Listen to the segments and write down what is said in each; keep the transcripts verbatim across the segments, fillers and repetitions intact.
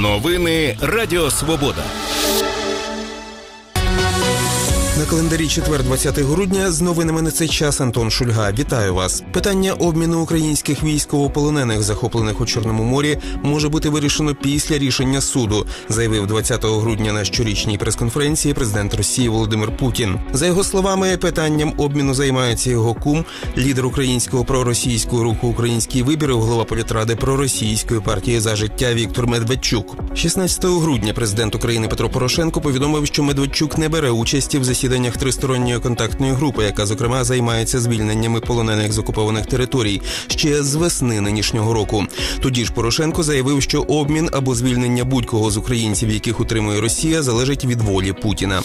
Новини Радіо Свобода. На календарі четвер, двадцяте грудня, з новинами на цей час Антон Шульга. Вітаю вас. Питання обміну українських військовополонених, захоплених у Чорному морі, може бути вирішено після рішення суду, заявив двадцятого грудня на щорічній прес-конференції президент Росії Володимир Путін. За його словами, питанням обміну займається його кум, лідер українського проросійського руху «Український вибір», голова політради проросійської партії «За життя» Віктор Медведчук. шістнадцятого грудня президент України Петро Порошенко повідомив, що Медведчук не бере участі в засіданні тристоронньої контактної групи, яка, зокрема, займається звільненнями полонених з окупованих територій ще з весни нинішнього року. Тоді ж Порошенко заявив, що обмін або звільнення будь-кого з українців, яких утримує Росія, залежить від волі Путіна.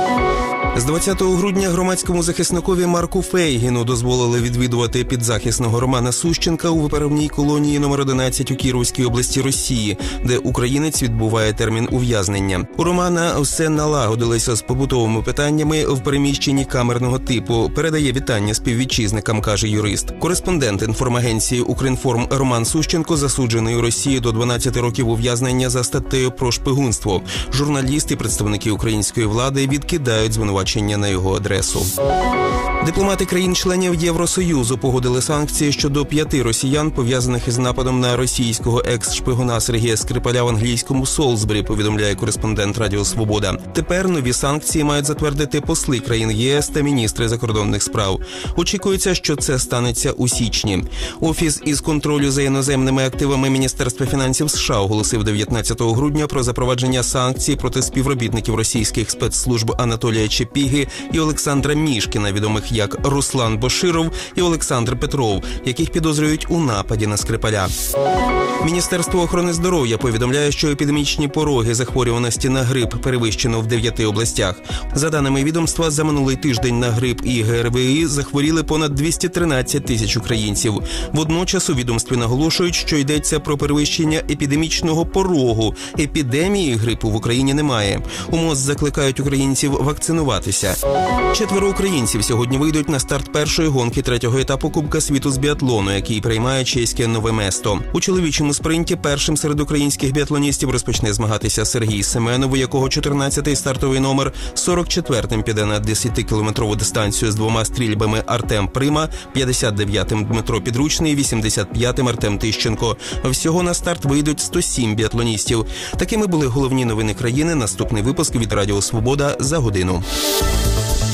З двадцятого грудня громадському захисникові Марку Фейгіну дозволили відвідувати підзахисного Романа Сущенка у виправній колонії номер одинадцять у Кіровській області Росії, де українець відбуває термін ув'язнення. У Романа все налагодилося з побутовими питаннями в переміщенні камерного типу. Передає вітання співвітчизникам, каже юрист. Кореспондент інформагенції «Укрінформ» Роман Сущенко засуджений у Росії до дванадцяти років ув'язнення за статтею про шпигунство. Журналісти і представники української влади відкидають звинувачення на його адресу. Дипломати країн-членів Євросоюзу погодили санкції щодо п'яти росіян, пов'язаних із нападом на російського екс-шпигуна Сергія Скрипаля в англійському Солсбері, повідомляє кореспондент Радіо Свобода. Тепер нові санкції мають затвердити посли країн ЄС та міністри закордонних справ. Очікується, що це станеться у січні. Офіс із контролю за іноземними активами Міністерства фінансів США оголосив дев'ятнадцятого грудня про запровадження санкцій проти співробітників російських спецслужб Анатолія Чепіги і Олександра Мішкіна, відомих як Руслан Боширов і Олександр Петров, яких підозрюють у нападі на Скрипаля. Міністерство охорони здоров'я повідомляє, що епідемічні пороги захворюваності на грип перевищено в дев'яти областях. За даними відомства, за минулий тиждень на грип і ГРВІ захворіли понад двісті тринадцять тисяч українців. Водночас у відомстві наголошують, що йдеться про перевищення епідемічного порогу. Епідемії грипу в Україні немає. У МОЗ закликають українців вакцинуватися. Четверо українців сьогодні вийдуть на старт першої гонки третього етапу Кубка світу з біатлону, який приймає чеське Нове Место. У чоловічому спринті першим серед українських біатлоністів розпочне змагатися Сергій Семенов, у якого чотирнадцятий стартовий номер, сорок четвертим піде на десятикілометрову дистанцію з двома стрільбами Артем Прима, п'ятдесят дев'ятим Дмитро Підручний, вісімдесят п'ятим Артем Тищенко. Всього на старт вийдуть сто сім біатлоністів. Такими були головні новини країни. Наступний випуск від Радіо Свобода за годину.